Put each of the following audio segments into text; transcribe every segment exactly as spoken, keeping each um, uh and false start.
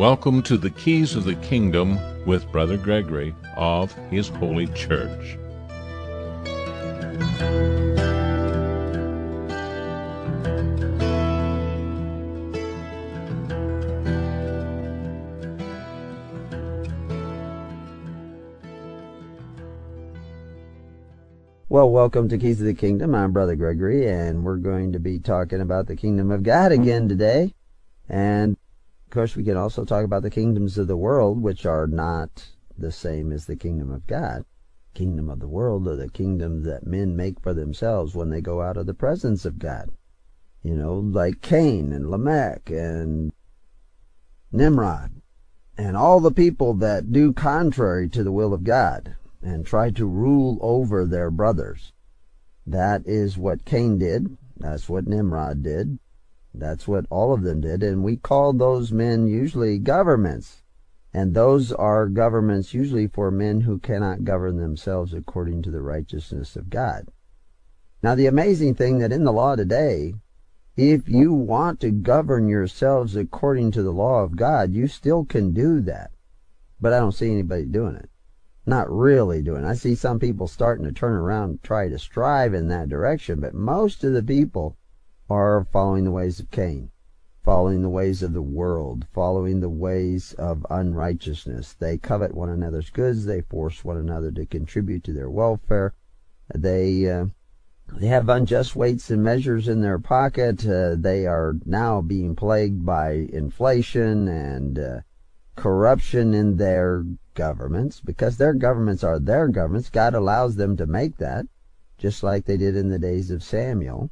Welcome to the Keys of the Kingdom with Brother Gregory of His Holy Church. Well, welcome to Keys of the Kingdom. I'm Brother Gregory, and we're going to be talking about the Kingdom of God again today. And, of course, we can also talk about the kingdoms of the world, which are not the same as the Kingdom of God. Kingdom of the world are the kingdoms that men make for themselves when they go out of the presence of God. You know, like Cain and Lamech and Nimrod and all the people that do contrary to the will of God and try to rule over their brothers. That is what Cain did. That's what Nimrod did. That's what all of them did. And we call those men usually governments. And those are governments usually for men who cannot govern themselves according to the righteousness of God. Now, the amazing thing that in the law today, if you want to govern yourselves according to the law of God, you still can do that. But I don't see anybody doing it. Not really doing it. I see some people starting to turn around and try to strive in that direction, but most of the people are following the ways of Cain, following the ways of the world, following the ways of unrighteousness. They covet one another's goods. They force one another to contribute to their welfare. They uh, they have unjust weights and measures in their pocket. Uh, they are now being plagued by inflation and uh, corruption in their governments, because their governments are their governments. God allows them to make that, just like they did in the days of Samuel.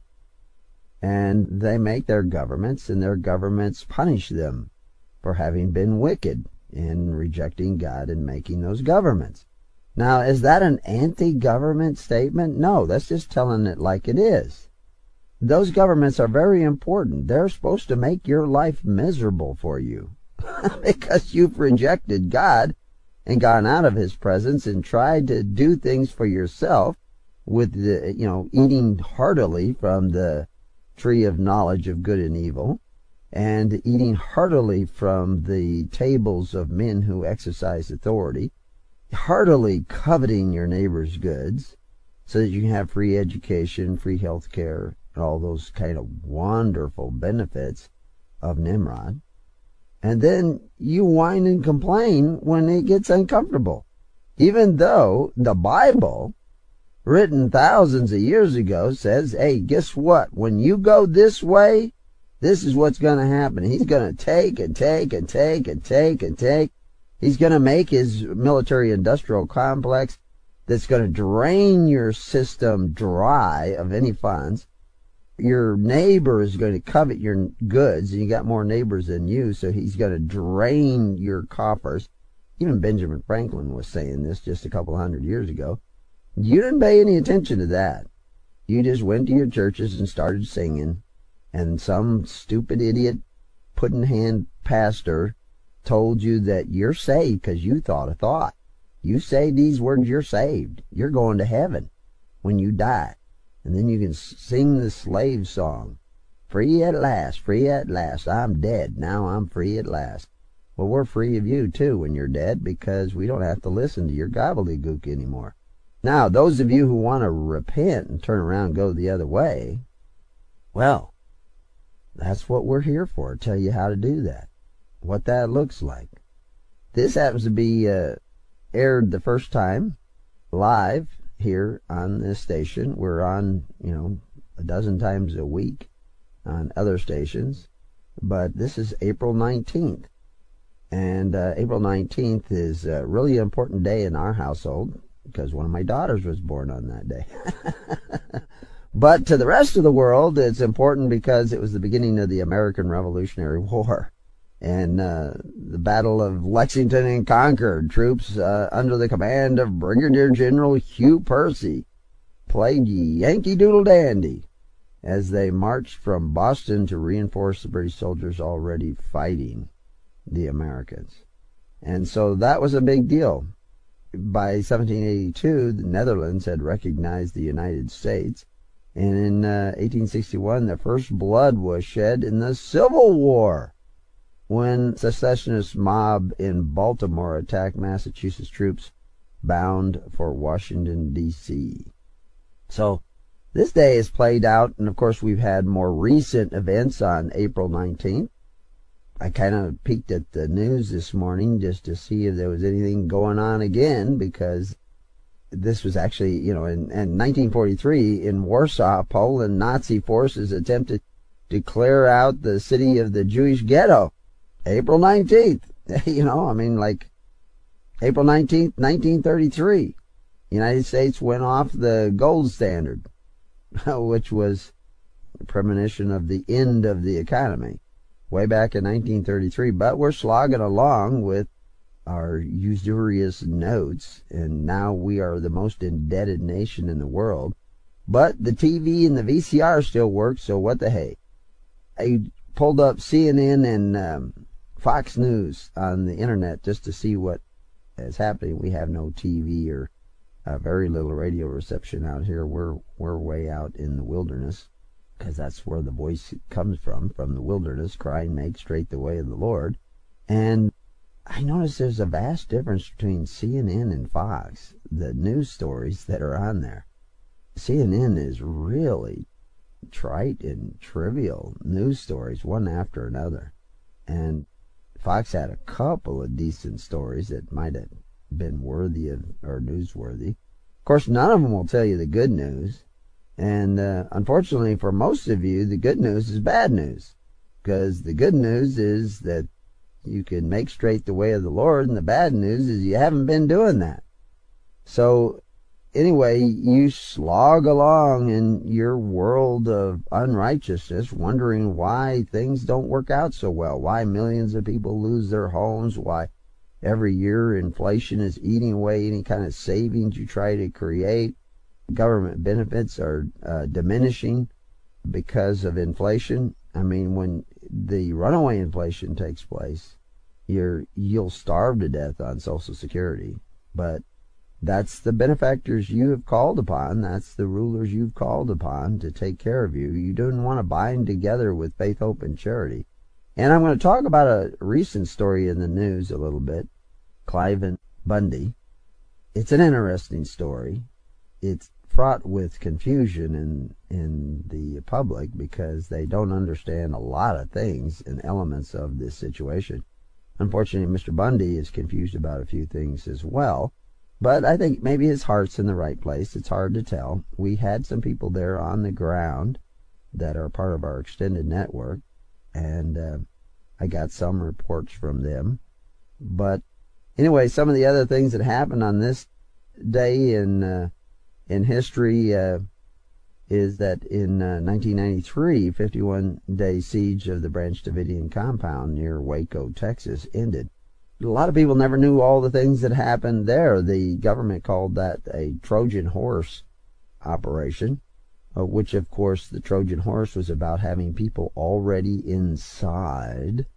And they make their governments, and their governments punish them for having been wicked in rejecting God and making those governments. Now, is that an anti-government statement? No, that's just telling it like it is. Those governments are very important. They're supposed to make your life miserable for you because you've rejected God and gone out of His presence and tried to do things for yourself with the, you know, eating heartily from the tree of knowledge of good and evil, and eating heartily from the tables of men who exercise authority, heartily coveting your neighbor's goods so that you can have free education, free health care, and all those kind of wonderful benefits of Nimrod. And then you whine and complain when it gets uncomfortable. Even though the Bible, written thousands of years ago, says, hey, guess what? When you go this way, this is what's going to happen. He's going to take and take and take and take and take. He's going to make his military-industrial complex that's going to drain your system dry of any funds. Your neighbor is going to covet your goods, and you got more neighbors than you, so he's going to drain your coffers. Even Benjamin Franklin was saying this just a couple hundred years ago. You didn't pay any attention to that. You just went to your churches and started singing, and some stupid idiot pudding-hand pastor told you that you're saved because you thought a thought. You say these words, you're saved. You're going to heaven when you die. And then you can sing the slave song. Free at last, free at last. I'm dead. Now I'm free at last. Well, we're free of you, too, when you're dead, because we don't have to listen to your gobbledygook anymore. Now, those of you who want to repent and turn around and go the other way, well, that's what we're here for, tell you how to do that, what that looks like. This happens to be uh, aired the first time live here on this station. We're on, you know, a dozen times a week on other stations, but this is April nineteenth. And uh, April nineteenth is a really important day in our household because one of my daughters was born on that day. But to the rest of the world, it's important because it was the beginning of the American Revolutionary War. And uh, the Battle of Lexington and Concord, troops uh, under the command of Brigadier General Hugh Percy played Yankee Doodle Dandy as they marched from Boston to reinforce the British soldiers already fighting the Americans. And so that was a big deal. By seventeen eighty-two, the Netherlands had recognized the United States. And in uh, eighteen sixty-one, the first blood was shed in the Civil War. when secessionist mob in Baltimore attacked Massachusetts troops bound for Washington, D C So this day is played out, and of course we've had more recent events on April nineteenth. I kind of peeked at the news this morning just to see if there was anything going on again, because this was actually, you know, in, in nineteen forty-three in Warsaw, Poland, Nazi forces attempted to clear out the city of the Jewish ghetto. April nineteenth, you know, I mean, like April nineteenth, nineteen thirty-three, the United States went off the gold standard, which was a premonition of the end of the economy way back in nineteen thirty-three. But we're slogging along with our usurious notes, and now we are the most indebted nation in the world. But the T V and the V C R still work, so what the hey. I pulled up C N N and um, Fox News on the internet just to see what is happening. We have no T V or uh, very little radio reception out here. We're we're way out in the wilderness, because that's where the voice comes from, from the wilderness, crying, make straight the way of the Lord. And I noticed there's a vast difference between C N N and Fox, the news stories that are on there. C N N is really trite and trivial news stories, one after another. And Fox had a couple of decent stories that might have been worthy of, or newsworthy. Of course, none of them will tell you the good news. And uh, unfortunately for most of you, the good news is bad news. Because the good news is that you can make straight the way of the Lord, and the bad news is you haven't been doing that. So anyway, you slog along in your world of unrighteousness, wondering why things don't work out so well, why millions of people lose their homes, why every year inflation is eating away any kind of savings you try to create. Government benefits are uh, diminishing because of inflation. I mean, when the runaway inflation takes place, you're you'll starve to death on Social Security. But that's the benefactors you have called upon. That's the rulers you've called upon to take care of you. You don't want to bind together with faith, hope, and charity. And I'm going to talk about a recent story in the news a little bit. Cliven Bundy. It's an interesting story. It's fraught with confusion in in the public because they don't understand a lot of things and elements of this situation. Unfortunately, Mister Bundy is confused about a few things as well, but I think maybe his heart's in the right place. It's hard to tell. We had some people there on the ground that are part of our extended network, and uh, I got some reports from them. But anyway, some of the other things that happened on this day in uh, in history uh, is that in uh, nineteen ninety-three, fifty-one day siege of the Branch Davidian compound near Waco, Texas, ended. A lot of people never knew all the things that happened there. The government called that a Trojan horse operation, uh, which, of course, the Trojan horse was about having people already inside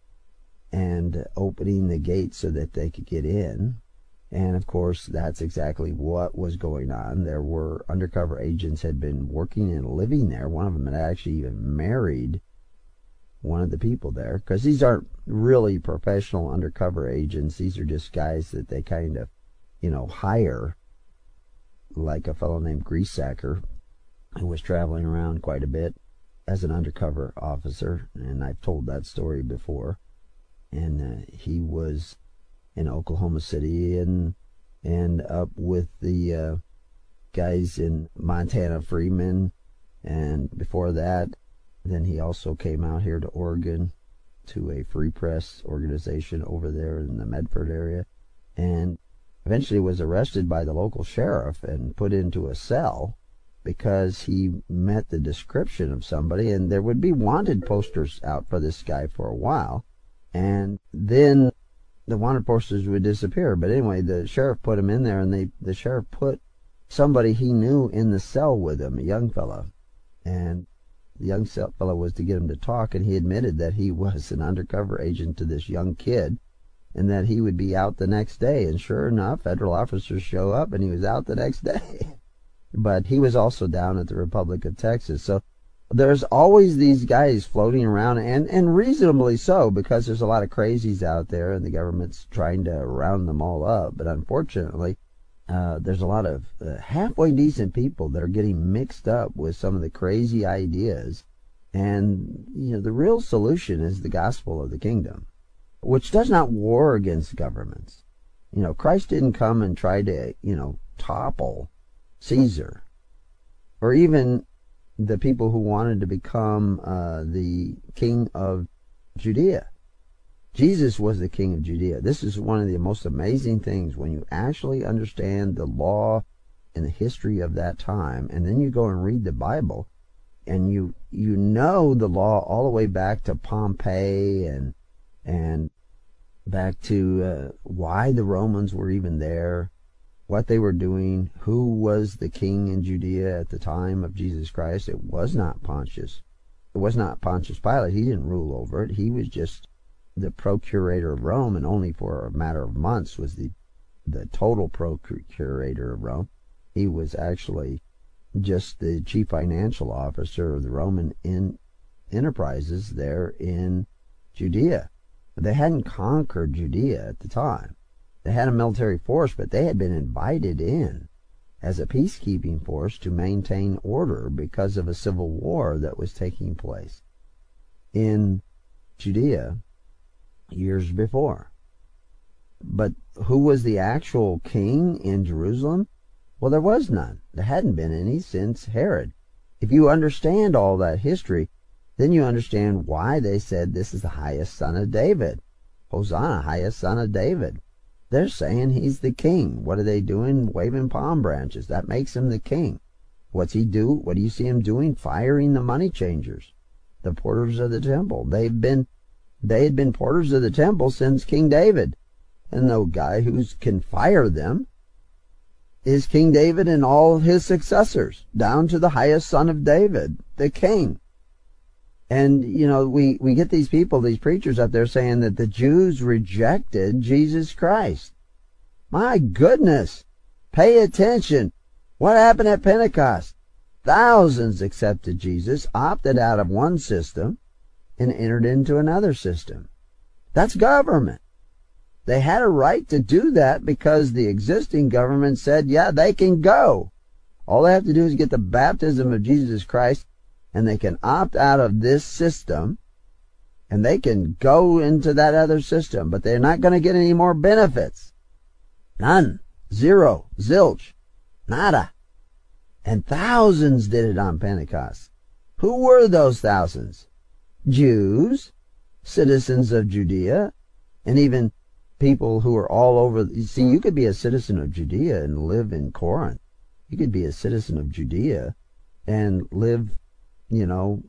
and opening the gates so that they could get in. And, of course, that's exactly what was going on. There were undercover agents had been working and living there. One of them had actually even married one of the people there, because these aren't really professional undercover agents. These are just guys that they kind of, you know, hire, like a fellow named Greasacker, who was traveling around quite a bit as an undercover officer, and I've told that story before. And uh, he was in Oklahoma City and and up with the uh, guys in Montana, Freeman, and before that, then he also came out here to Oregon to a free press organization over there in the Medford area, and eventually was arrested by the local sheriff and put into a cell because he met the description of somebody, and there would be wanted posters out for this guy for a while, and then the wanted posters would disappear. But anyway, the sheriff put him in there, and they the sheriff put somebody he knew in the cell with him, a young fellow, and the young fellow was to get him to talk, and he admitted that he was an undercover agent to this young kid, and that he would be out the next day. And sure enough, federal officers show up, and he was out the next day. But he was also down at the Republic of Texas. So there's always these guys floating around, and, and reasonably so, because there's a lot of crazies out there and the government's trying to round them all up. But unfortunately, uh, there's a lot of uh, halfway decent people that are getting mixed up with some of the crazy ideas. And, you know, the real solution is the gospel of the kingdom, which does not war against governments. You know, Christ didn't come and try to, you know, topple Caesar, or even the people who wanted to become uh, the king of Judea. Jesus was the king of Judea. This is one of the most amazing things when you actually understand the law and the history of that time, and then you go and read the Bible, and you you know the law all the way back to Pompey and and back to uh, why the Romans were even there, what they were doing, who was the king in Judea at the time of Jesus Christ. It was not Pontius. It was not Pontius Pilate. He didn't rule over it. He was just the procurator of Rome, and only for a matter of months was the the total procurator of Rome. He was actually just the chief financial officer of the Roman in, enterprises there in Judea. They hadn't conquered Judea at the time. They had a military force, but they had been invited in as a peacekeeping force to maintain order because of a civil war that was taking place in Judea years before. But who was the actual king in Jerusalem? Well, there was none. There hadn't been any since Herod. If you understand all that history, then you understand why they said this is the highest son of David. Hosanna, highest son of David. They're saying he's the king. What are they doing? Waving palm branches. That makes him the king. What's he do? What do you see him doing? Firing the money changers, the porters of the temple. They've been, they had been porters of the temple since King David. And no guy who can fire them is King David and all his successors, down to the highest son of David, the king. And, you know, we, we get these people, these preachers up there saying that the Jews rejected Jesus Christ. My goodness. Pay attention. What happened at Pentecost? Thousands accepted Jesus, opted out of one system, and entered into another system. That's government. They had a right to do that because the existing government said, yeah, they can go. All they have to do is get the baptism of Jesus Christ, and they can opt out of this system, and they can go into that other system, but they're not going to get any more benefits. None. Zero. Zilch. Nada. And thousands did it on Pentecost. Who were those thousands? Jews, citizens of Judea, and even people who are all over. You see, you could be a citizen of Judea and live in Corinth. You could be a citizen of Judea and live, you know,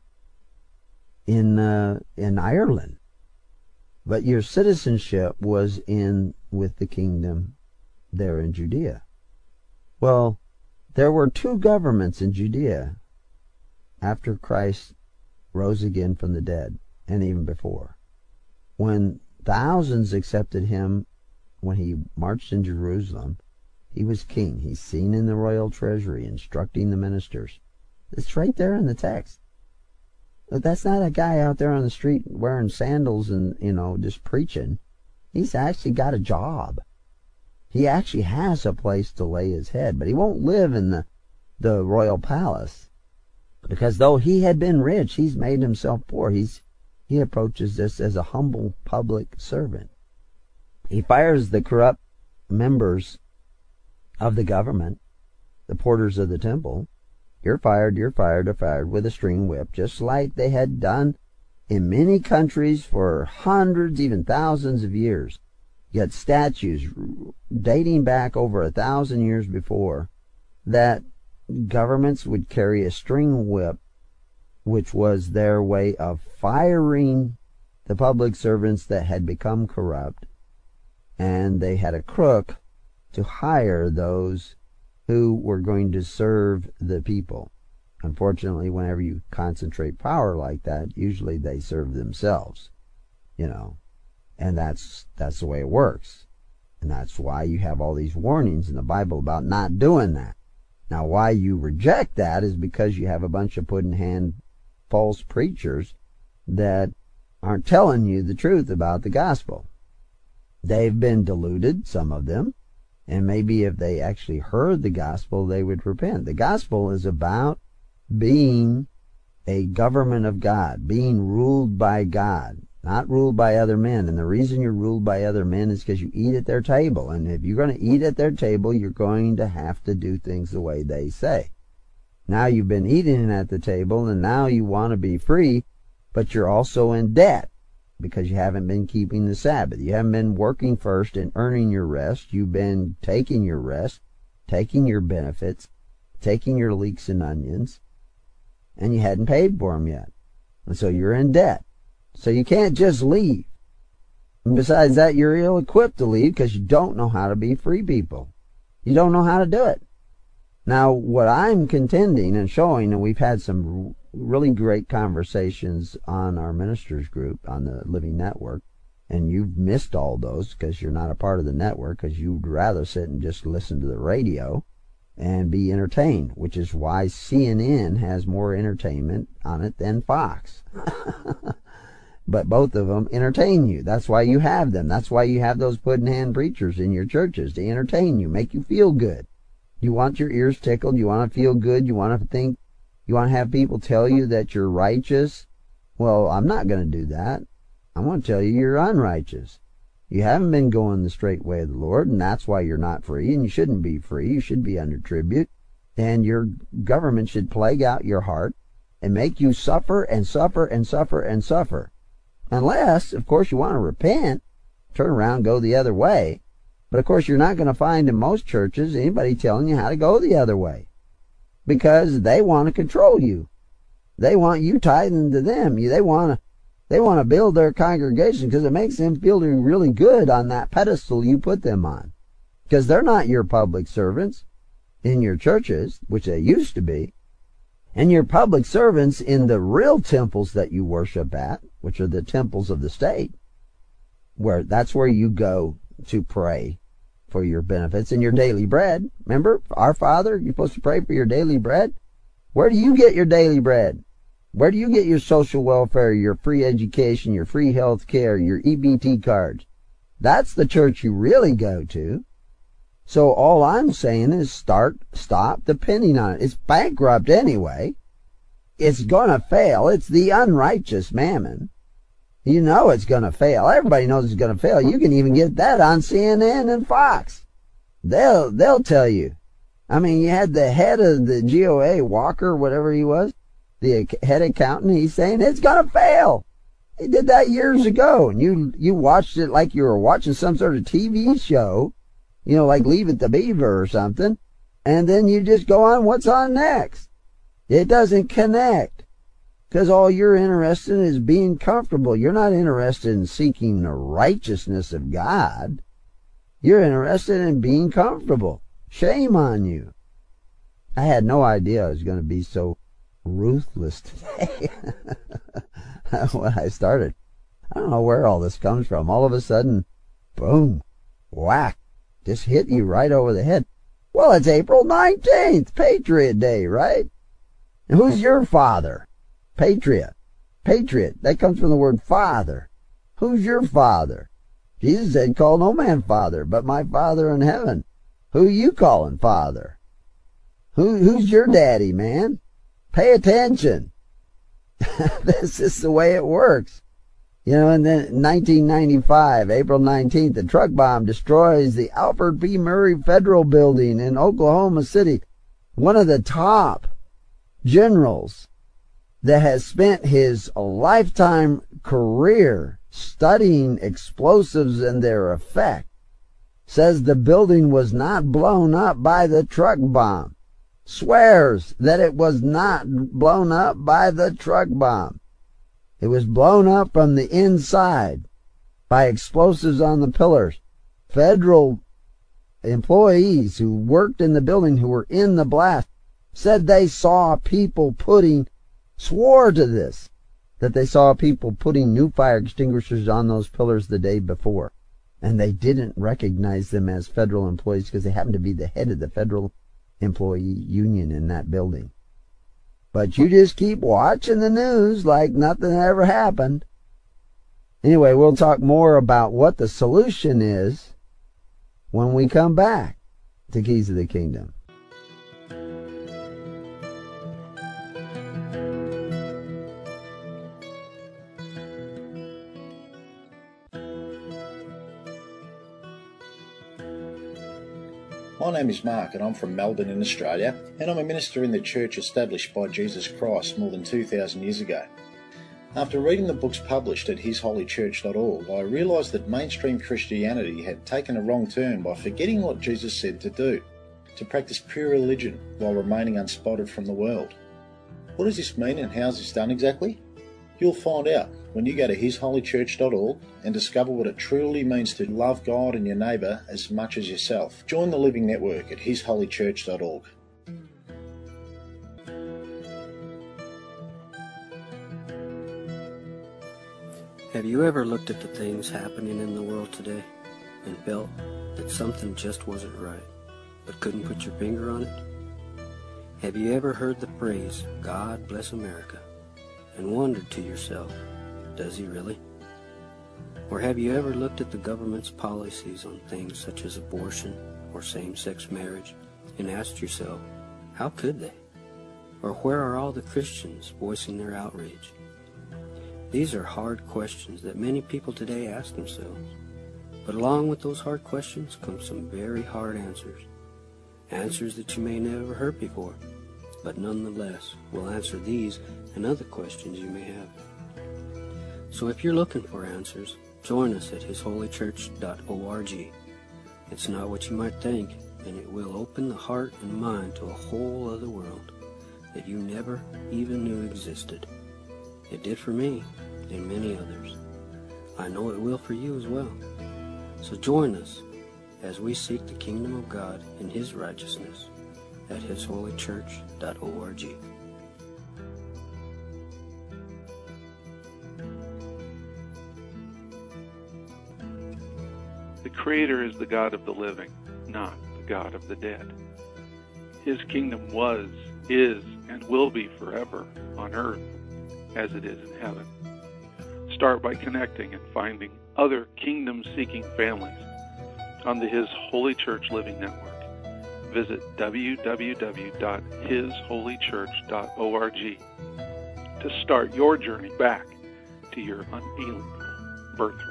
in uh, in Ireland. But your citizenship was in with the kingdom there in Judea. Well, there were two governments in Judea after Christ rose again from the dead, and even before. When thousands accepted him, when he marched in Jerusalem, he was king. He's seen in the royal treasury, instructing the ministers. It's right there in the text. But that's not a guy out there on the street wearing sandals and, you know, just preaching. He's actually got a job. He actually has a place to lay his head, but he won't live in the, the royal palace. Because though he had been rich, he's made himself poor. He's, he approaches this as a humble public servant. He fires the corrupt members of the government, the porters of the temple. You're fired, you're fired, you're fired with a string whip, just like they had done in many countries for hundreds, even thousands of years. Yet statues dating back over a thousand years before that governments would carry a string whip, which was their way of firing the public servants that had become corrupt, and they had a crook to hire those who were going to serve the people. Unfortunately, whenever you concentrate power like that, usually they serve themselves, you know, and that's that's the way it works. And that's why you have all these warnings in the Bible about not doing that. Now, why you reject that is because you have a bunch of pudding hand false preachers that aren't telling you the truth about the gospel. They've been deluded, some of them, and maybe if they actually heard the gospel, they would repent. The gospel is about being a government of God, being ruled by God, not ruled by other men. And the reason you're ruled by other men is because you eat at their table. And if you're going to eat at their table, you're going to have to do things the way they say. Now you've been eating at the table, and now you want to be free, but you're also in debt because you haven't been keeping the Sabbath. You haven't been working first and earning your rest. You've been taking your rest, taking your benefits, taking your leeks and onions, and you hadn't paid for them yet. And so you're in debt. So you can't just leave. And besides that, you're ill-equipped to leave because you don't know how to be free people. You don't know how to do it. Now, what I'm contending and showing, and we've had some really great conversations on our ministers group on the Living Network, and you've missed all those because you're not a part of the network, because you'd rather sit and just listen to the radio and be entertained, which is why C N N has more entertainment on it than Fox. But both of them entertain you. That's why you have them. That's why you have those put-in-hand preachers in your churches, to entertain you, make you feel good. You want your ears tickled. You want to feel good. You want to think, you want to have people tell you that you're righteous. Well, I'm not going to do that. I'm going to tell you you're unrighteous. You haven't been going the straight way of the Lord, and that's why you're not free, and you shouldn't be free. You should be under tribute, and your government should plague out your heart and make you suffer and suffer and suffer and suffer. Unless, of course, you want to repent, turn around, go the other way. But, of course, you're not going to find in most churches anybody telling you how to go the other way, because they want to control you. They want you tithing to them. They want to they want to build their congregation because it makes them feel really good on that pedestal you put them on, because they're not your public servants in your churches, which they used to be, and your public servants in the real temples that you worship at, which are the temples of the state, where that's where you go to pray for your benefits and your daily bread. Remember, our Father, you're supposed to pray for your daily bread. Where do you get your daily bread? Where do you get your social welfare, your free education, your free health care, your E B T cards? That's the church you really go to. So all I'm saying is start, stop depending on it. It's bankrupt anyway. It's going to fail. It's the unrighteous mammon. You know it's going to fail. Everybody knows it's going to fail. You can even get that on C N N and Fox. They'll they'll tell you. I mean, you had the head of the G O A, Walker, whatever he was, the head accountant. He's saying it's going to fail. He did that years ago, and you you watched it like you were watching some sort of T V show, you know, like Leave It to Beaver or something, and then you just go on what's on next. It doesn't connect. Because all you're interested in is being comfortable. You're not interested in seeking the righteousness of God. You're interested in being comfortable. Shame on you. I had no idea I was going to be so ruthless today when I started. I don't know where all this comes from. All of a sudden, boom, whack, just hit you right over the head. Well, it's April nineteenth, Patriot Day, right? And who's your father? Patriot. Patriot. That comes from the word father. Who's your father? Jesus said, call no man father, but my Father in heaven. Who you calling father? Who, who's your daddy, man? Pay attention. This is the way it works. You know, and then nineteen ninety-five, April nineteenth, the truck bomb destroys the Alfred P. Murray Federal Building in Oklahoma City. One of the top generals that has spent his lifetime career studying explosives and their effect, says the building was not blown up by the truck bomb. Swears that it was not blown up by the truck bomb. It was blown up from the inside by explosives on the pillars. Federal employees who worked in the building, who were in the blast, said they saw people putting swore to this, that they saw people putting new fire extinguishers on those pillars the day before. And they didn't recognize them as federal employees because they happened to be the head of the federal employee union in that building. But you just keep watching the news like nothing ever happened. Anyway, we'll talk more about what the solution is when we come back to Keys of the Kingdom. My name is Mark and I'm from Melbourne in Australia, and I'm a minister in the church established by Jesus Christ more than two thousand years ago. After reading the books published at his holy church dot org, I realised that mainstream Christianity had taken a wrong turn by forgetting what Jesus said to do, to practice pure religion while remaining unspotted from the world. What does this mean and how is this done exactly? You'll find out when you go to his holy church dot org and discover what it truly means to love God and your neighbour as much as yourself. Join the Living Network at his holy church dot org. Have you ever looked at the things happening in the world today and felt that something just wasn't right, but couldn't put your finger on it? Have you ever heard the phrase, "God bless America," and wondered to yourself, does he really? Or have you ever looked at the government's policies on things such as abortion or same-sex marriage and asked yourself, how could they? Or where are all the Christians voicing their outrage? These are hard questions that many people today ask themselves. But along with those hard questions come some very hard answers. Answers that you may never heard before, but nonetheless will answer these and other questions you may have. So if you're looking for answers, join us at his holy church dot org. It's not what you might think, and it will open the heart and mind to a whole other world that you never even knew existed. It did for me and many others. I know it will for you as well. So join us as we seek the kingdom of God and his righteousness at his holy church dot org. The Creator is the God of the living, not the God of the dead. His kingdom was, is, and will be forever on earth as it is in heaven. Start by connecting and finding other kingdom-seeking families on the His Holy Church Living Network. Visit w w w dot his holy church dot org to start your journey back to your unalienable birthright.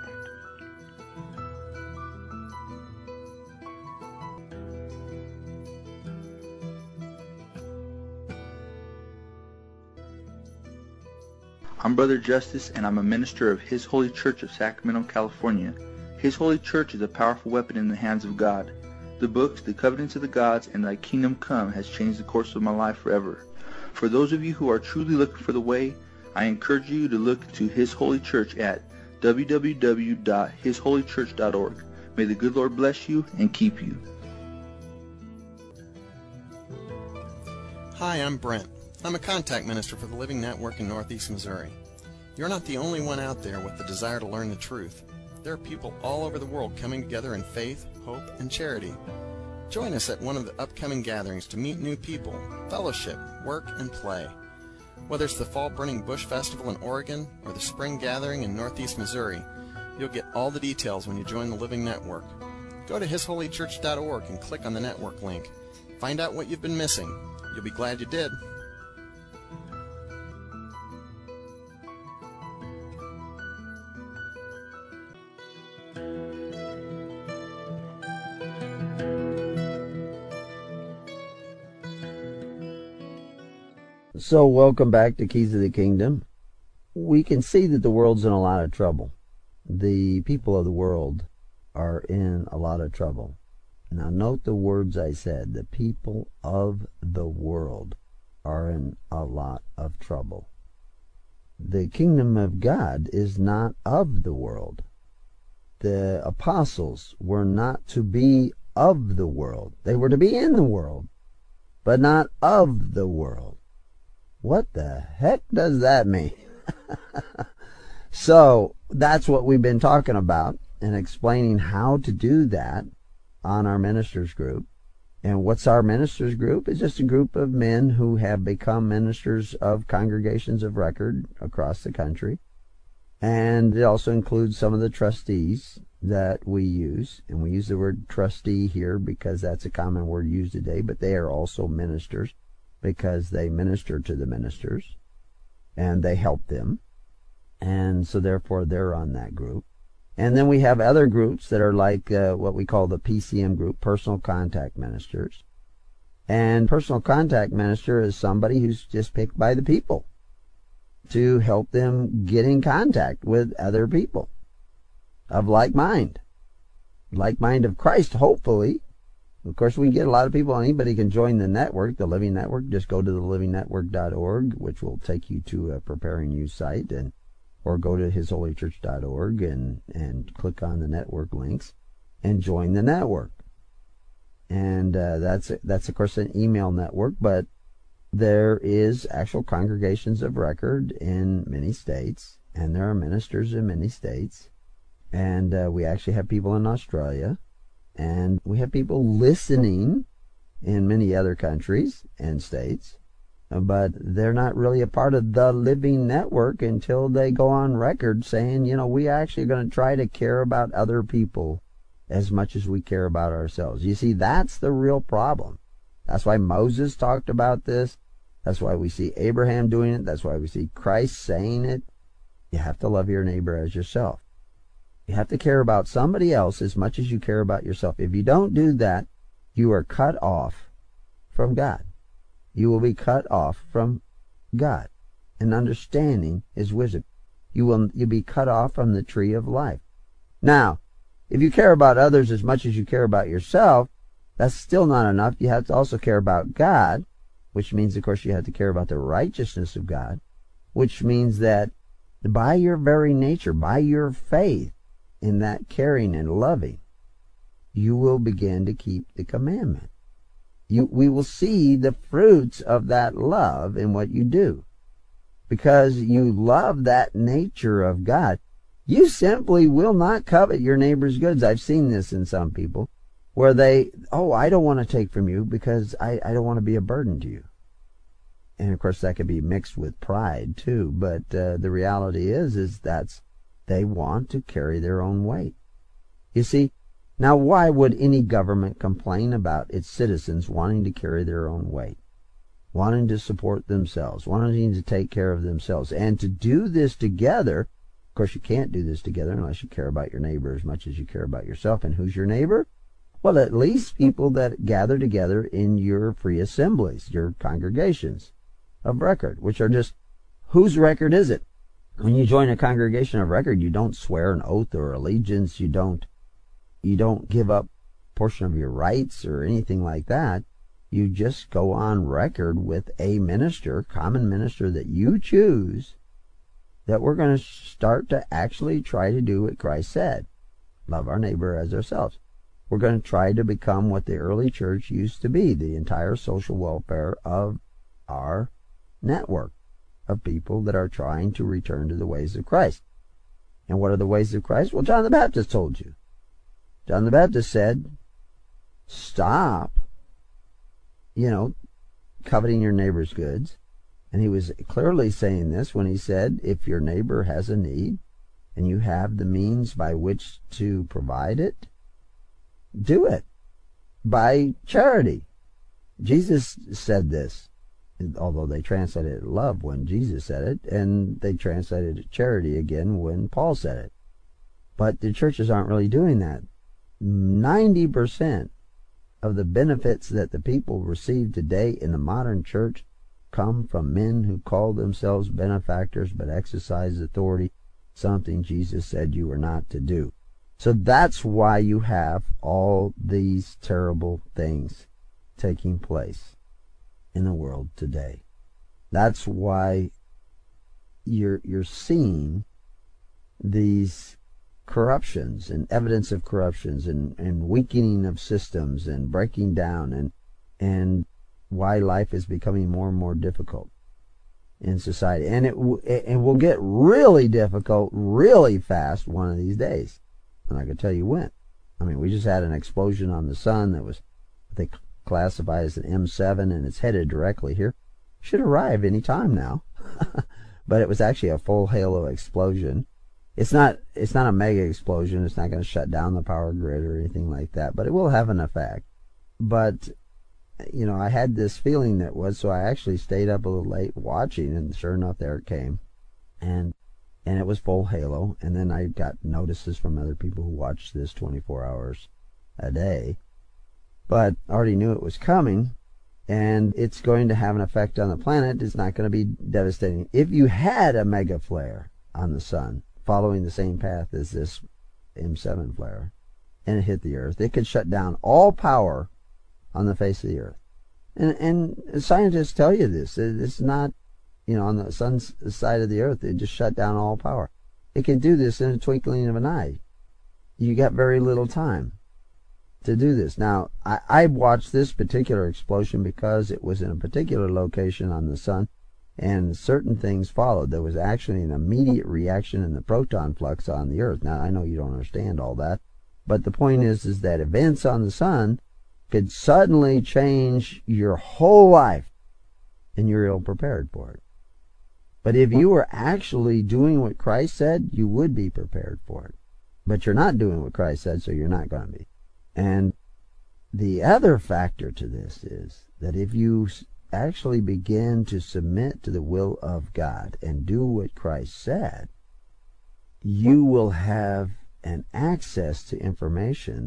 I'm Brother Justice, and I'm a minister of His Holy Church of Sacramento, California. His Holy Church is a powerful weapon in the hands of God. The books, The Covenants of the Gods, and Thy Kingdom Come has changed the course of my life forever. For those of you who are truly looking for the way, I encourage you to look to His Holy Church at w w w dot his holy church dot org. May the good Lord bless you and keep you. Hi, I'm Brent. I'm a contact minister for the Living Network in Northeast Missouri. You're not the only one out there with the desire to learn the truth. There are people all over the world coming together in faith, hope, and charity. Join us at one of the upcoming gatherings to meet new people, fellowship, work, and play. Whether it's the Fall Burning Bush Festival in Oregon or the Spring Gathering in Northeast Missouri, you'll get all the details when you join the Living Network. Go to his holy church dot org and click on the network link. Find out what you've been missing. You'll be glad you did. So welcome back to Keys of the Kingdom. We can see that the world's in a lot of trouble. The people of the world are in a lot of trouble. Now note the words I said. The people of the world are in a lot of trouble. The kingdom of God is not of the world. The apostles were not to be of the world. They were to be in the world, but not of the world. What the heck does that mean? So that's what we've been talking about and explaining how to do that on our ministers group. And what's our ministers group? It's just a group of men who have become ministers of congregations of record across the country. And it also includes some of the trustees that we use. And we use the word trustee here because that's a common word used today, but they are also ministers because they minister to the ministers and they help them. And so therefore they're on that group. And then we have other groups that are like uh, what we call the P C M group, personal contact ministers. And personal contact minister is somebody who's just picked by the people to help them get in contact with other people of like mind, like mind of Christ, hopefully. Of course, we can get a lot of people. Anybody can join the network, the Living Network. Just go to the living network dot org, which will take you to a Preparing You site, and or go to his holy church dot org and, and click on the network links and join the network. And uh, that's, that's, of course, an email network, but there is actual congregations of record in many states, and there are ministers in many states. And uh, we actually have people in Australia, and we have people listening in many other countries and states. But they're not really a part of the Living Network until they go on record saying, you know, we actually are going to try to care about other people as much as we care about ourselves. You see, that's the real problem. That's why Moses talked about this. That's why we see Abraham doing it. That's why we see Christ saying it. You have to love your neighbor as yourself. You have to care about somebody else as much as you care about yourself. If you don't do that, you are cut off from God. You will be cut off from God. And understanding is wisdom. You will you'll be cut off from the tree of life. Now, if you care about others as much as you care about yourself, that's still not enough. You have to also care about God, which means, of course, you have to care about the righteousness of God, which means that by your very nature, by your faith in that caring and loving, you will begin to keep the commandment. You, we will see the fruits of that love in what you do. Because you love that nature of God, you simply will not covet your neighbor's goods. I've seen this in some people, where they, oh, I don't want to take from you because I, I don't want to be a burden to you. And of course that could be mixed with pride too, but uh, the reality is, is that's, they want to carry their own weight. You see, now, why would any government complain about its citizens wanting to carry their own weight, wanting to support themselves, wanting to take care of themselves, and to do this together? Of course, you can't do this together unless you care about your neighbor as much as you care about yourself. And who's your neighbor? Well, at least people that gather together in your free assemblies, your congregations of record, which are just, whose record is it? When you join a congregation of record, you don't swear an oath or allegiance, you don't You don't give up a portion of your rights or anything like that. You just go on record with a minister, common minister that you choose, that we're going to start to actually try to do what Christ said. Love our neighbor as ourselves. We're going to try to become what the early church used to be, the entire social welfare of our network of people that are trying to return to the ways of Christ. And what are the ways of Christ? Well, John the Baptist told you. John the Baptist said, stop, you know, coveting your neighbor's goods. And he was clearly saying this when he said, if your neighbor has a need and you have the means by which to provide it, do it by charity. Jesus said this, although they translated it love when Jesus said it, and they translated it charity again when Paul said it. But the churches aren't really doing that. ninety percent of the benefits that the people receive today in the modern church come from men who call themselves benefactors but exercise authority, something Jesus said you were not to do. So that's why you have all these terrible things taking place in the world today. That's why you're you're seeing these corruptions and evidence of corruptions and, and weakening of systems and breaking down, and and why life is becoming more and more difficult in society. And it, it will get really difficult really fast one of these days. And I can tell you when. I mean, we just had an explosion on the sun that was, I think, classified as an M seven, and it's headed directly here. Should arrive any time now. But it was actually a full halo explosion. It's not it's not a mega explosion. It's not going to shut down the power grid or anything like that, but it will have an effect. But, you know, I had this feeling that was, so I actually stayed up a little late watching, and sure enough, there it came. And and it was full halo. And then I got notices from other people who watched this twenty-four hours a day. But I already knew it was coming, and it's going to have an effect on the planet. It's not going to be devastating. If you had a mega flare on the sun, following the same path as this M seven flare, and it hit the Earth, it could shut down all power on the face of the Earth. And, and scientists tell you this. It's not, you know, on the sun's side of the Earth, it just shut down all power. It can do this in a twinkling of an eye. You got very little time to do this. Now, I, I watched this particular explosion because it was in a particular location on the sun, and certain things followed. There was actually an immediate reaction in the proton flux on the Earth. Now, I know you don't understand all that, but the point is, is that events on the sun could suddenly change your whole life, and you're ill prepared for it. But if you were actually doing what Christ said, you would be prepared for it. But you're not doing what Christ said, so you're not going to be. And the other factor to this is that if you actually begin to submit to the will of God and do what Christ said, you will have an access to information.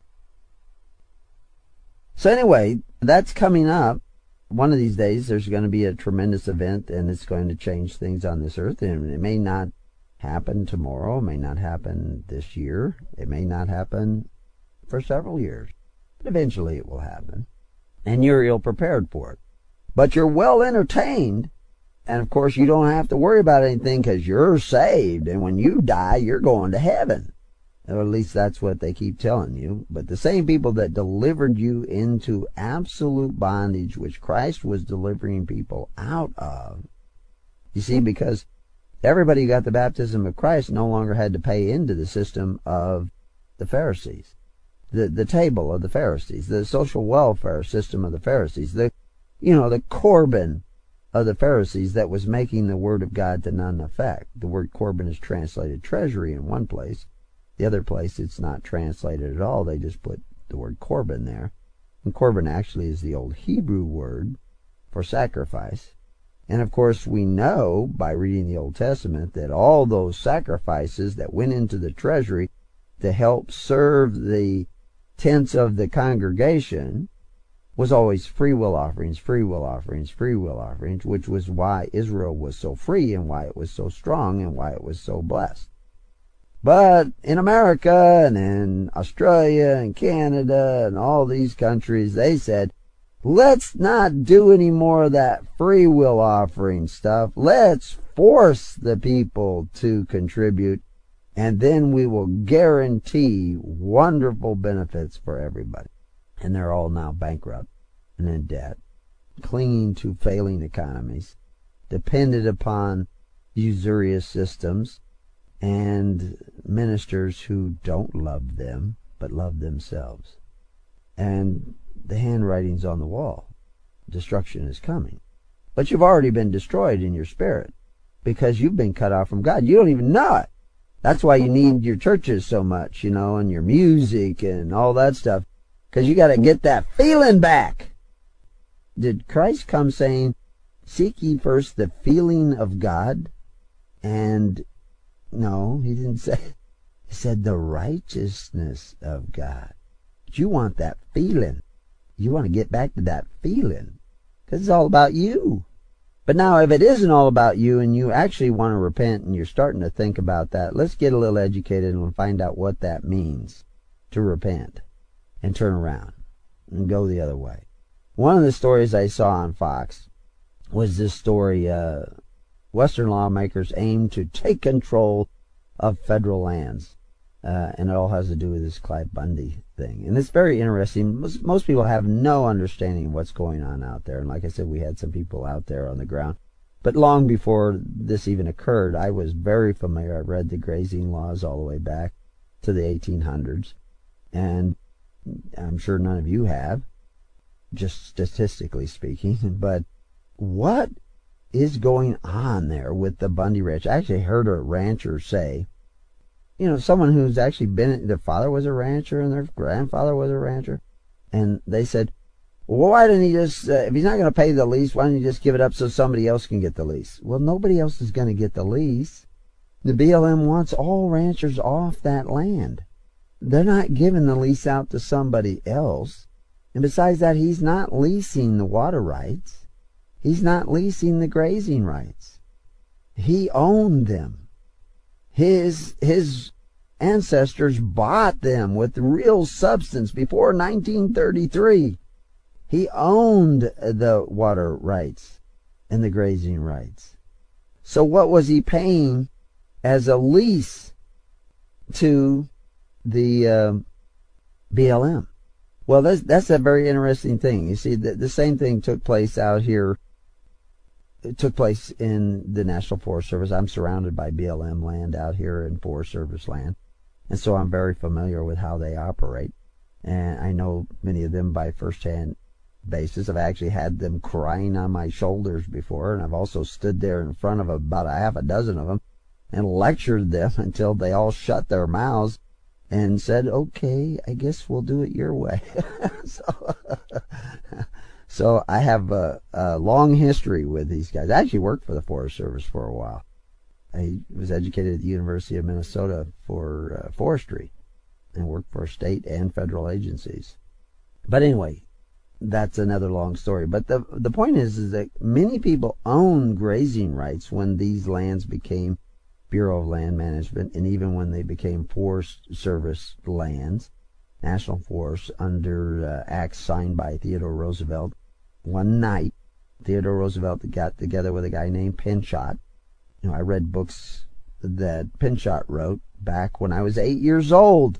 So anyway, that's coming up. One of these days there's going to be a tremendous event, and it's going to change things on this earth, and it may not happen tomorrow, it may not happen this year, it may not happen for several years, but eventually it will happen, and you're ill prepared for it. But you're well entertained, and of course you don't have to worry about anything because you're saved, and when you die, you're going to heaven. Or at least that's what they keep telling you. But the same people that delivered you into absolute bondage, which Christ was delivering people out of, you see, because everybody who got the baptism of Christ no longer had to pay into the system of the Pharisees. The, the table of the Pharisees, the social welfare system of the Pharisees, the, you know, the Corban of the Pharisees that was making the word of God to none effect. The word Corban is translated treasury in one place. The other place it's not translated at all. They just put the word Corban there. And Corban actually is the old Hebrew word for sacrifice. And of course we know by reading the Old Testament that all those sacrifices that went into the treasury to help serve the tents of the congregation was always free will offerings, free will offerings, free will offerings, which was why Israel was so free and why it was so strong and why it was so blessed. But in America and in Australia and Canada and all these countries, they said, let's not do any more of that free will offering stuff. Let's force the people to contribute, and then we will guarantee wonderful benefits for everybody. And they're all now bankrupt and in debt, clinging to failing economies, dependent upon usurious systems, and ministers who don't love them, but love themselves. And the handwriting's on the wall. Destruction is coming. But you've already been destroyed in your spirit, because you've been cut off from God. You don't even know it. That's why you need your churches so much, you know, and your music and all that stuff, because you got to get that feeling back. Did Christ come saying, seek ye first the feeling of God? And no, he didn't say. He said the righteousness of God. But you want that feeling. You want to get back to that feeling, because it's all about you. But now, if it isn't all about you and you actually want to repent and you're starting to think about that, let's get a little educated and we'll find out what that means to repent and turn around and go the other way. One of the stories I saw on Fox was this story, uh, Western lawmakers aim to take control of federal lands. Uh, and it all has to do with this Clyde Bundy thing. And it's very interesting. Most, most people have no understanding of what's going on out there. And like I said, we had some people out there on the ground. But long before this even occurred, I was very familiar. I read the grazing laws all the way back to the eighteen hundreds. And I'm sure none of you have. just statistically speaking. But what is going on there with the Bundy Ranch? I actually heard a rancher say, you know, someone who's actually been, their father was a rancher and their grandfather was a rancher, and they said, well, why didn't he just, uh, if he's not going to pay the lease, why don't you just give it up so somebody else can get the lease? Well, nobody else is going to get the lease. The B L M wants all ranchers off that land. They're not giving the lease out to somebody else. And besides that, he's not leasing the water rights. He's not leasing the grazing rights. He owned them. His, his ancestors bought them with real substance before nineteen thirty-three. He owned the water rights and the grazing rights. So what was he paying as a lease to the uh, B L M? Well, that's, that's a very interesting thing. You see, the, the same thing took place out here. It took place in the National Forest Service. I'm surrounded by B L M land out here in Forest Service land. And so I'm very familiar with how they operate. And I know many of them by firsthand basis. I've actually had them crying on my shoulders before, and I've also stood there in front of about a half a dozen of them and lectured them until they all shut their mouths and said, okay, I guess we'll do it your way. so, so I have a, a long history with these guys. I actually worked for the Forest Service for a while. I was educated at the University of Minnesota for uh, forestry and worked for state and federal agencies. But anyway, that's another long story. But the the point is, is that many people own grazing rights when these lands became Bureau of Land Management, and even when they became Forest Service lands, national forests, under uh, acts signed by Theodore Roosevelt. One night, Theodore Roosevelt got together with a guy named Pinchot. You know, I read books that Pinchot wrote back when I was eight years old.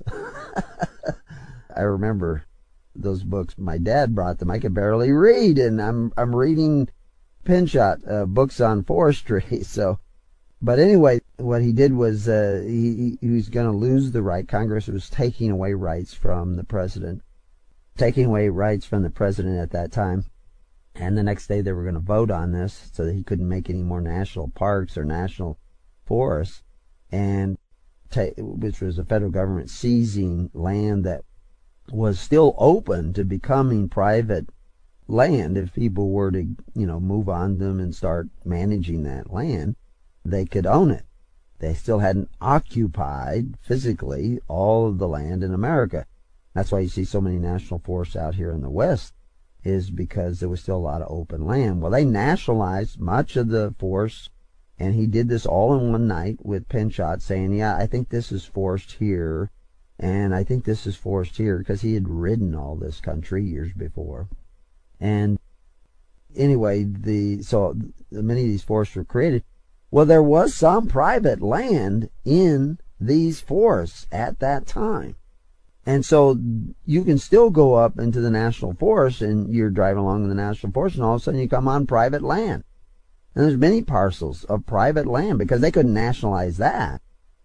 I remember those books. My dad brought them. I could barely read, and I'm I'm reading Pinchot uh, books on forestry. So, but anyway, what he did was uh, he he was going to lose the right. Congress was taking away rights from the president, taking away rights from the president at that time, and the next day they were going to vote on this so that he couldn't make any more national parks or national forests, and ta- which was the federal government seizing land that was still open to becoming private land. If people were to, you know, move on them and start managing that land, they could own it. They still hadn't occupied physically all of the land in America. That's why you see so many national forests out here in the West, is because there was still a lot of open land. Well, they nationalized much of the forests, and he did this all in one night with Pinchot saying, yeah, I think this is forest here, and I think this is forest here, because he had ridden all this country years before. And anyway, the so many of these forests were created. Well, there was some private land in these forests at that time. And so you can still go up into the national forest, and you're driving along in the national forest, and all of a sudden you come on private land. And there's many parcels of private land because they couldn't nationalize that.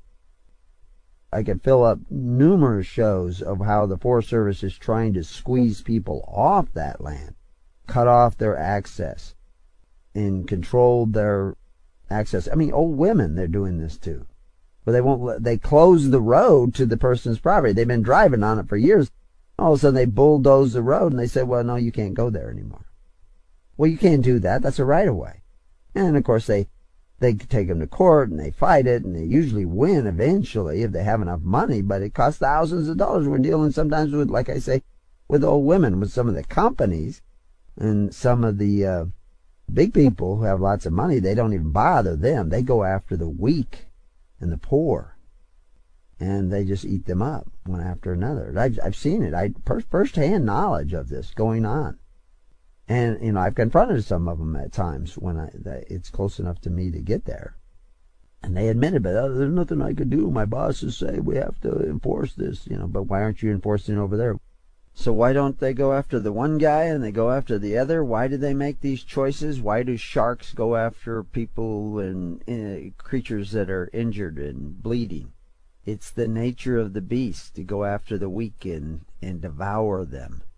I could fill up numerous shows of how the Forest Service is trying to squeeze people off that land, cut off their access, and control their access. I mean, old women, they're doing this too. But they won't let, they close the road to the person's property. They've been driving on it for years. All of a sudden they bulldoze the road and they say, well, no, you can't go there anymore. Well, you can't do that. That's a right of way. And of course they They take them to court and they fight it, and they usually win eventually if they have enough money, but it costs thousands of dollars. We're dealing sometimes with, like I say, with old women, with some of the companies and some of the uh, big people who have lots of money. They don't even bother them. They go after the weak and the poor, and they just eat them up one after another. I've, I've seen it. I first-hand knowledge of this going on. And, you know, I've confronted some of them at times when I, it's close enough to me to get there. And they admitted, but oh, there's nothing I could do. My bosses say we have to enforce this, you know, but why aren't you enforcing over there? So why don't they go after the one guy and they go after the other? Why do they make these choices? Why do sharks go after people and uh, creatures that are injured and bleeding? It's the nature of the beast to go after the weak and, and devour them.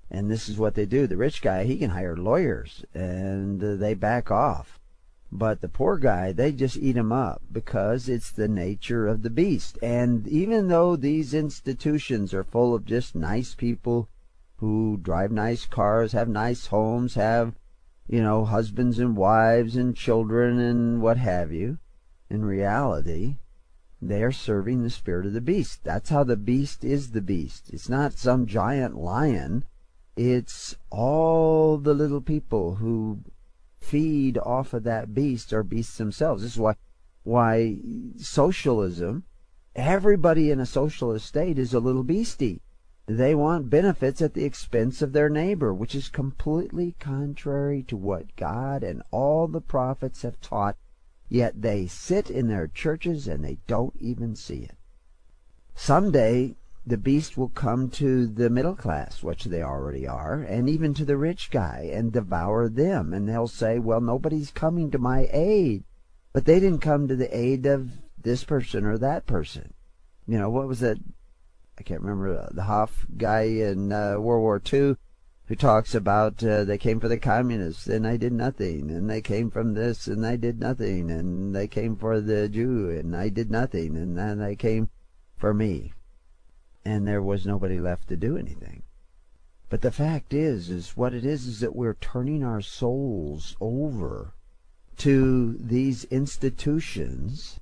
And this is what they do. The rich guy, he can hire lawyers, and uh, they back off. But the poor guy, they just eat him up because it's the nature of the beast. And even though these institutions are full of just nice people who drive nice cars, have nice homes, have, you know, husbands and wives and children and what have you, in reality, they are serving the spirit of the beast. That's how the beast is the beast. It's not some giant lion. It's all the little people who feed off of that beast are beasts themselves. This is why, why socialism, everybody in a socialist state is a little beastie. They want benefits at the expense of their neighbor, which is completely contrary to what God and all the prophets have taught, yet they sit in their churches and they don't even see it. Someday, the beast will come to the middle class, which they already are, and even to the rich guy, and devour them. And they'll say, well, nobody's coming to my aid. But they didn't come to the aid of this person or that person. You know, what was that? I can't remember, the Hoff guy in uh, World War Two who talks about uh, they came for the communists and I did nothing, and they came from this and I did nothing, and they came for the Jew and I did nothing, and then they came for me. And there was nobody left to do anything. But the fact is, is what it is, is that we're turning our souls over to these institutions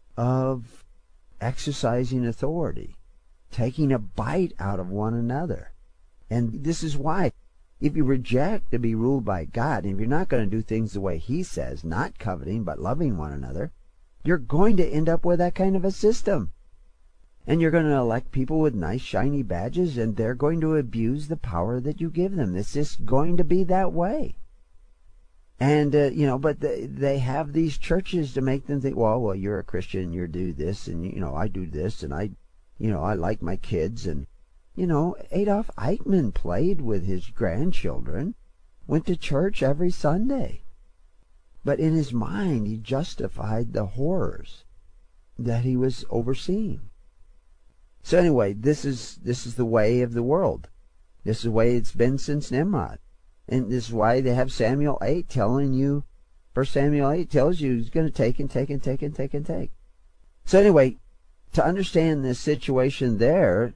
of exercising authority, taking a bite out of one another. And this is why, if you reject to be ruled by God, and if you're not going to do things the way He says, not coveting but loving one another, you're going to end up with that kind of a system. And you're going to elect people with nice shiny badges, and they're going to abuse the power that you give them. It's just going to be that way. And, uh, you know, but they, they have these churches to make them think, well, well, you're a Christian, you do this, and, you know, I do this, and I, you know, I like my kids. And, you know, Adolf Eichmann played with his grandchildren, went to church every Sunday. But in his mind, he justified the horrors that he was overseeing. So anyway, this is this is the way of the world. This is the way it's been since Nimrod. And this is why they have Samuel eight telling you, First Samuel eight tells you he's going to take and take and take and take and take. So anyway, to understand this situation there,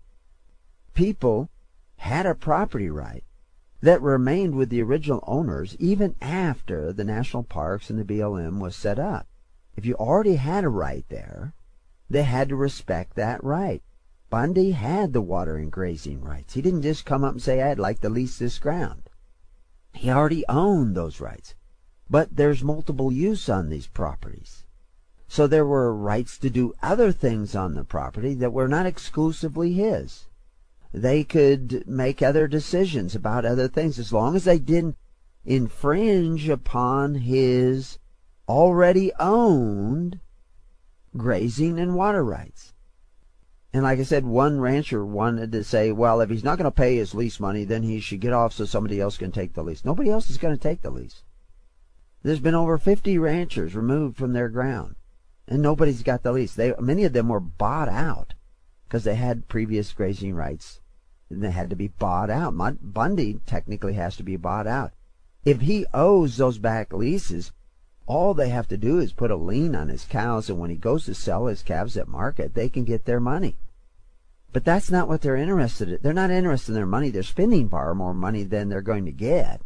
people had a property right that remained with the original owners even after the national parks and the B L M was set up. If you already had a right there, they had to respect that right. Bundy had the water and grazing rights. He didn't just come up and say, I'd like to lease this ground. He already owned those rights. But there's multiple use on these properties. So there were rights to do other things on the property that were not exclusively his. They could make other decisions about other things as long as they didn't infringe upon his already owned grazing and water rights. And like I said, one rancher wanted to say, well, if he's not going to pay his lease money, then he should get off so somebody else can take the lease. Nobody else is going to take the lease. There's been over fifty ranchers removed from their ground, and nobody's got the lease. They, many of them were bought out because they had previous grazing rights, and they had to be bought out. Bundy technically has to be bought out. If he owes those back leases, all they have to do is put a lien on his cows, and when he goes to sell his calves at market, they can get their money. But that's not what they're interested in. They're not interested in their money. They're spending far more money than they're going to get,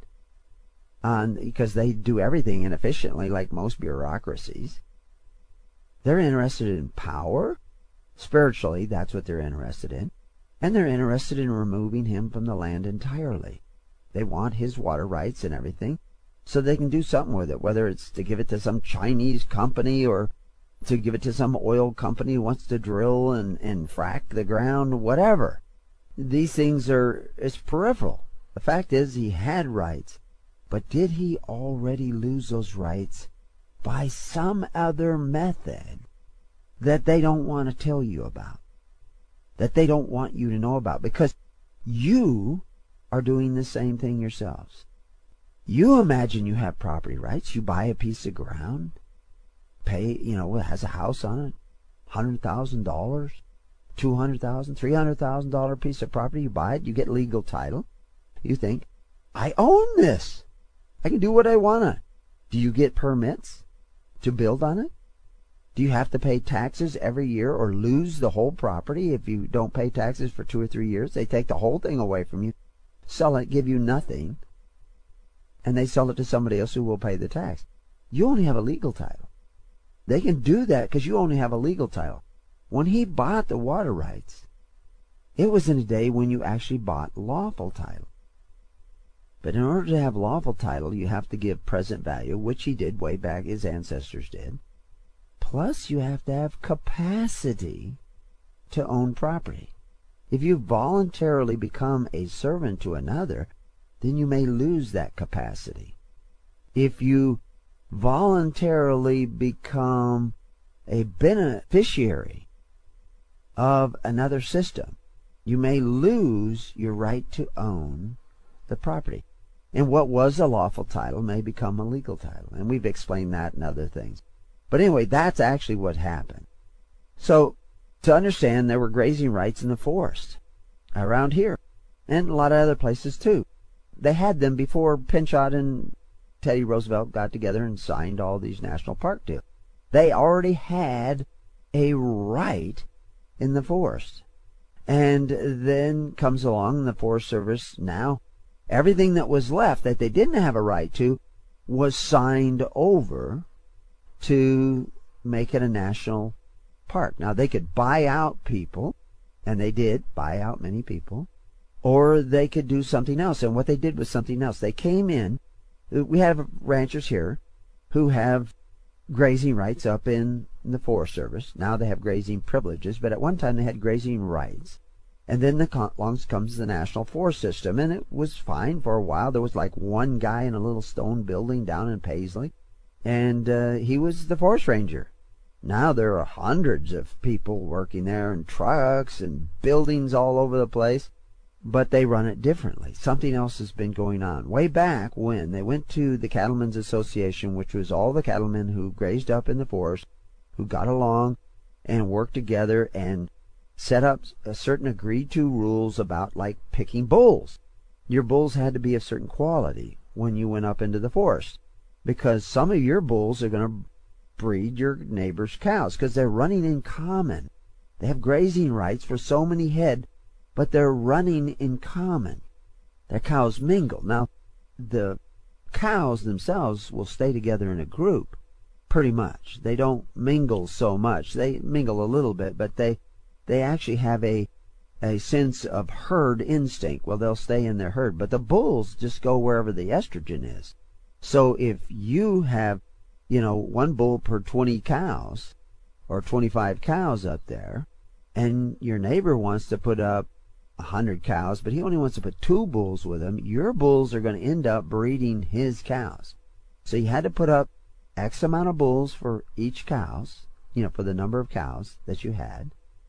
um, because they do everything inefficiently like most bureaucracies. They're interested in power. Spiritually, that's what they're interested in. And they're interested in removing him from the land entirely. They want his water rights and everything, so they can do something with it, whether it's to give it to some Chinese company or to give it to some oil company who wants to drill and, and frack the ground, whatever. These things are, it's peripheral. The fact is he had rights, but did he already lose those rights by some other method that they don't want to tell you about, that they don't want you to know about, because you are doing the same thing yourselves. You imagine you have property rights. You buy a piece of ground, pay, you know, it has a house on it, one hundred thousand dollars, two hundred thousand dollars, three hundred thousand dollars piece of property. You buy it, you get legal title. You think, I own this. I can do what I want on it. Do you get permits to build on it? Do you have to pay taxes every year or lose the whole property if you don't pay taxes for two or three years? They take the whole thing away from you, sell it, give you nothing, and they sell it to somebody else who will pay the tax. You only have a legal title. They can do that because you only have a legal title. When he bought the water rights, it was in a day when you actually bought lawful title. But in order to have lawful title, you have to give present value, which he did way back, his ancestors did. Plus, you have to have capacity to own property. If you voluntarily become a servant to another, then you may lose that capacity. If you voluntarily become a beneficiary of another system, you may lose your right to own the property. And what was a lawful title may become a legal title. And we've explained that and other things. But anyway, that's actually what happened. So, to understand, there were grazing rights in the forest around here, and a lot of other places too. They had them before Pinchot and Teddy Roosevelt got together and signed all these national park deals. They already had a right in the forest. And then comes along the Forest Service now. Everything that was left that they didn't have a right to was signed over to make it a national park. Now, they could buy out people, and they did buy out many people, or they could do something else. And what they did was something else. They came in. We have ranchers here who have grazing rights up in the Forest Service. Now they have grazing privileges, but at one time they had grazing rights. And then the, along comes the National Forest System, and it was fine for a while. There was like one guy in a little stone building down in Paisley, and uh, he was the forest ranger. Now there are hundreds of people working there, and trucks and buildings all over the place, but they run it differently. Something else has been going on. Way back when they went to the Cattlemen's Association, which was all the cattlemen who grazed up in the forest, who got along and worked together and set up a certain agreed to rules about, like, picking bulls. Your bulls had to be of certain quality when you went up into the forest, because some of your bulls are going to breed your neighbor's cows because they're running in common. They have grazing rights for so many head, but they're running in common. Their cows mingle. Now, the cows themselves will stay together in a group pretty much. They don't mingle so much. They mingle a little bit, but they They actually have a a sense of herd instinct. Well, they'll stay in their herd. But the bulls just go wherever the estrogen is. So if you have, you know, one bull per twenty cows, or twenty-five cows up there, and your neighbor wants to put up a hundred cows, but he only wants to put two bulls with him, your bulls are going to end up breeding his cows. So you had to put up X amount of bulls for each cows, you know, for the number of cows that you had.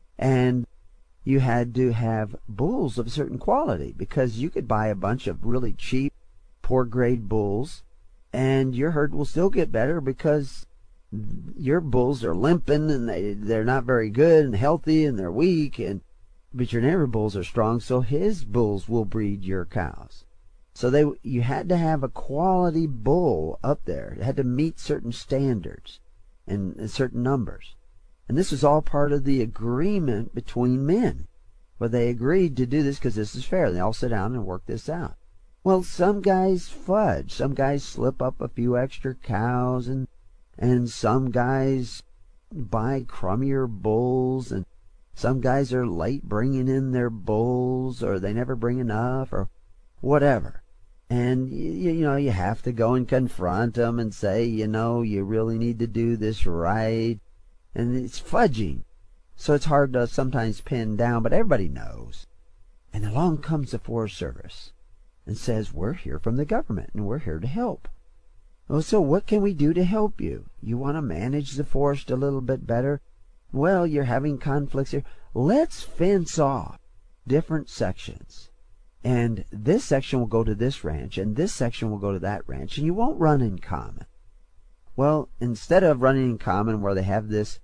And you had to have bulls of a certain quality, because you could buy a bunch of really cheap, poor grade bulls, and your herd will still get better because your bulls are limping and they, they're not very good and healthy and they're weak, and but your neighbor bulls are strong, so his bulls will breed your cows. So they you had to have a quality bull up there. It had to meet certain standards and, and certain numbers. And this was all part of the agreement between men, where they agreed to do this because this is fair. They all sit down and work this out. Well, some guys fudge. Some guys slip up a few extra cows, and and some guys buy crummier bulls, and some guys are late bringing in their bulls, or they never bring enough, or whatever. And, you, you know, you have to go and confront them and say, you know, you really need to do this right. And it's fudging. So it's hard to sometimes pin down, but everybody knows. And along comes the Forest Service and says, we're here from the government and we're here to help. Well, so what can we do to help you? You want to manage the forest a little bit better? Well, you're having conflicts here. Let's fence off different sections. And this section will go to this ranch, and this section will go to that ranch, and you won't run in common. Well, instead of running in common where they have this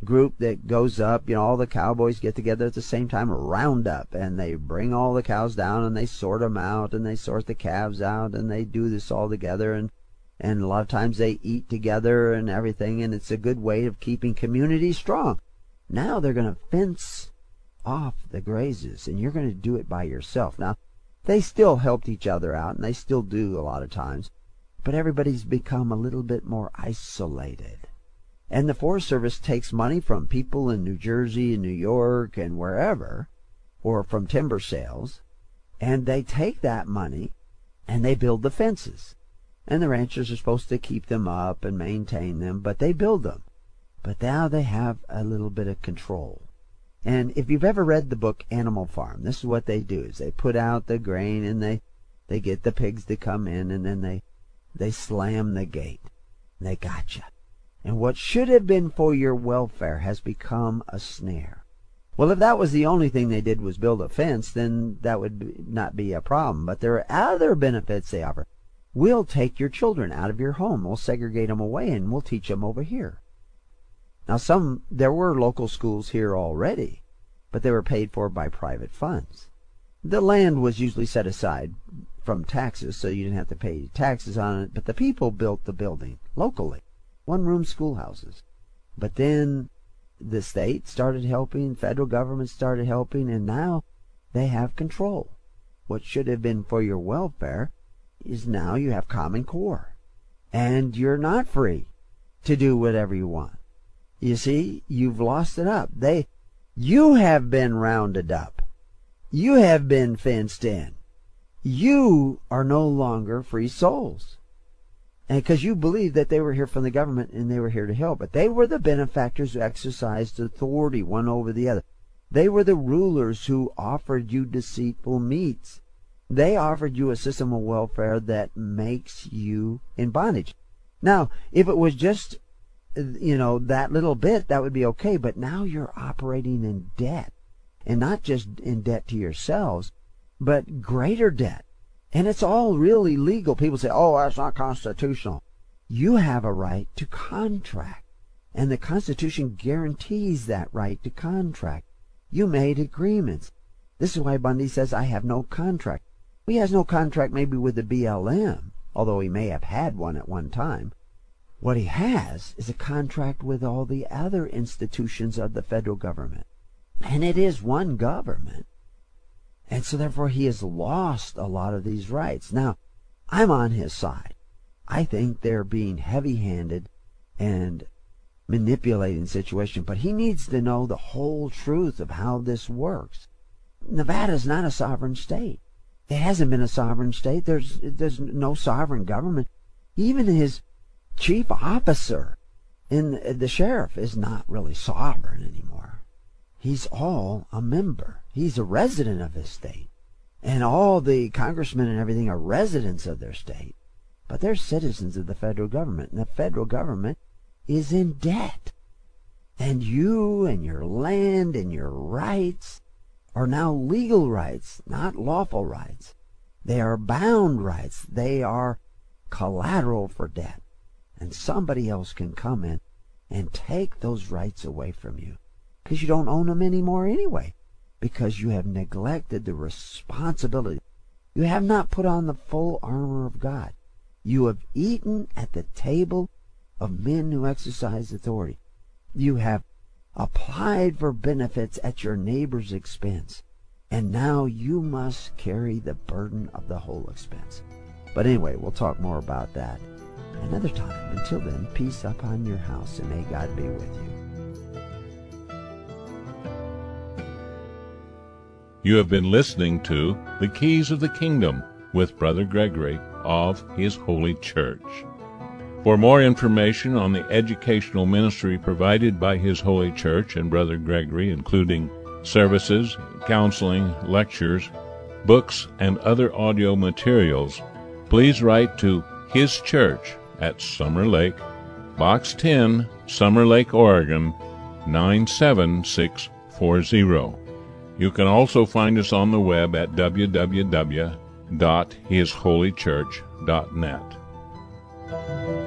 group that goes up, you know, all the cowboys get together at the same time, a roundup, and they bring all the cows down and they sort them out and they sort the calves out and they do this all together, and and a lot of times they eat together and everything, and it's a good way of keeping community strong. Now they're going to fence off the grazes, and you're going to do it by yourself. Now, they still helped each other out, and they still do a lot of times, but everybody's become a little bit more isolated. And the Forest Service takes money from people in New Jersey and New York and wherever, or from timber sales, and they take that money and they build the fences. And the ranchers are supposed to keep them up and maintain them, but they build them. But now they have a little bit of control. And if you've ever read the book Animal Farm, this is what they do, is they put out the grain and they, they get the pigs to come in, and then they, they slam the gate. And they got you. And what should have been for your welfare has become a snare. Well, if that was the only thing they did was build a fence, then that would not be a problem. But there are other benefits they offer. We'll take your children out of your home. We'll segregate them away, and we'll teach them over here. Now, some there were local schools here already, but they were paid for by private funds. The land was usually set aside from taxes, so you didn't have to pay taxes on it, but the people built the building locally, one-room schoolhouses. But then the state started helping, federal government started helping, and now they have control. What should have been for your welfare is now you have Common Core, and you're not free to do whatever you want. You see, you've lost it up. They, you have been rounded up. You have been fenced in. You are no longer free souls. And because you believe that they were here from the government and they were here to help. But they were the benefactors who exercised authority one over the other. They were the rulers who offered you deceitful meats. They offered you a system of welfare that makes you in bondage. Now, if it was just, you know, that little bit, that would be okay. But now you're operating in debt. And not just in debt to yourselves, but greater debt. And it's all really legal. People say, oh, that's not constitutional. You have a right to contract. And the Constitution guarantees that right to contract. You made agreements. This is why Bundy says, I have no contract. Well, he has no contract maybe with the B L M, although he may have had one at one time. What he has is a contract with all the other institutions of the federal government. And it is one government. And so therefore he has lost a lot of these rights. Now, I'm on his side. I think they're being heavy-handed and manipulating the situation. But he needs to know the whole truth of how this works. Nevada's not a sovereign state. It hasn't been a sovereign state. There's, there's no sovereign government. Even his chief officer, in the sheriff, is not really sovereign anymore. He's all a member. He's a resident of his state. And all the congressmen and everything are residents of their state. But they're citizens of the federal government. And the federal government is in debt. And you and your land and your rights are now legal rights, not lawful rights. They are bound rights. They are collateral for debt. And somebody else can come in and take those rights away from you. Because you don't own them anymore anyway. Because you have neglected the responsibility. You have not put on the full armor of God. You have eaten at the table of men who exercise authority. You have applied for benefits at your neighbor's expense. And now you must carry the burden of the whole expense. But anyway, we'll talk more about that another time. Until then, peace upon your house, and may God be with you. You have been listening to The Keys of the Kingdom with Brother Gregory of His Holy Church. For more information on the educational ministry provided by His Holy Church and Brother Gregory, including services, counseling, lectures, books, and other audio materials, please write to His Church at Summer Lake, Box ten, Summer Lake, Oregon, nine seven six four zero. You can also find us on the web at w w w dot his holy church dot net.